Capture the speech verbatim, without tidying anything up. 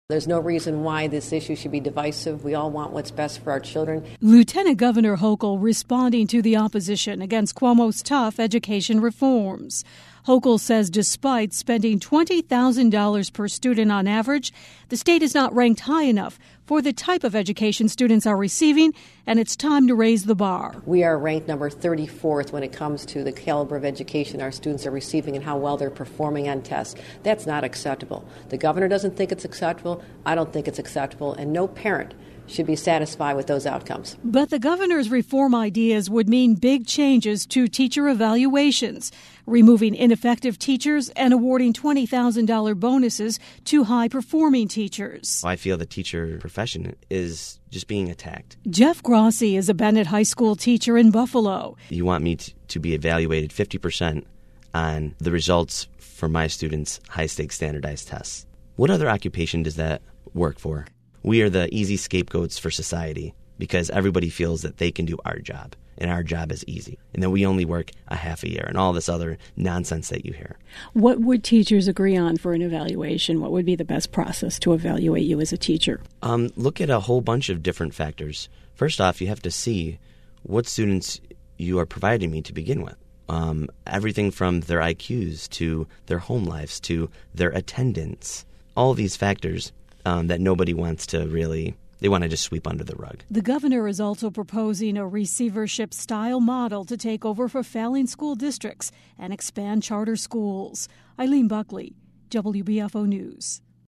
There's no reason why this issue should be divisive. We all want what's best for our children. Lieutenant Governor Hochul responding to the opposition against Cuomo's tough education reforms. Hochul says despite spending twenty thousand dollars per student on average, the state is not ranked high enough for the type of education students are receiving, and it's time to raise the bar. We are ranked number thirty-fourth when it comes to the caliber of education our students are receiving and how well they're performing on tests. That's not acceptable. The governor doesn't think it's acceptable. I don't think it's acceptable, and no parent should be satisfied with those outcomes. But the governor's reform ideas would mean big changes to teacher evaluations, removing ineffective teachers and awarding twenty thousand dollars bonuses to high-performing teachers. I feel the teacher profession is just being attacked. Jeff Grossi is a Bennett High School teacher in Buffalo. You want me to, to be evaluated fifty percent on the results for my students' high-stakes standardized tests. What other occupation does that work for? We are the easy scapegoats for society because everybody feels that they can do our job, and our job is easy, and that we only work a half a year, and all this other nonsense that you hear. What would teachers agree on for an evaluation? What would be the best process to evaluate you as a teacher? Um, look at a whole bunch of different factors. First off, you have to see what students you are providing me to begin with. Um, everything from their I Qs to their home lives to their attendance. All these factors um, that nobody wants to really, they want to just sweep under the rug. The governor is also proposing a receivership-style model to take over for failing school districts and expand charter schools. Eileen Buckley, W B F O News.